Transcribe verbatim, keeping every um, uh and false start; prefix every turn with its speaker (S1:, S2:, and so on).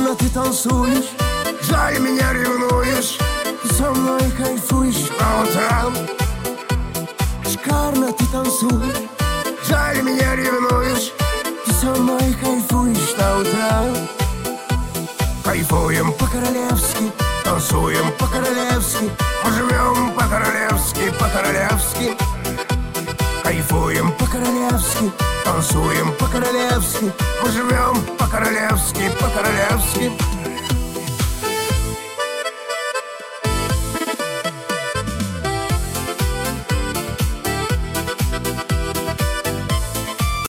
S1: Шикарно ты танцуешь, жаль, меня ревнуешь. Ты со мной кайфуешь по утрам. Шикарно ты танцуешь, жаль, меня ревнуешь. Ты со мной кайфуешь по утрам. Кайфуем по-королевски, танцуем по-королевски. Мы живем по-королевски, по-королевски. Кайфуем по-королевски, танцуем по-королевски. Мы живем по-королевски, по-королевски.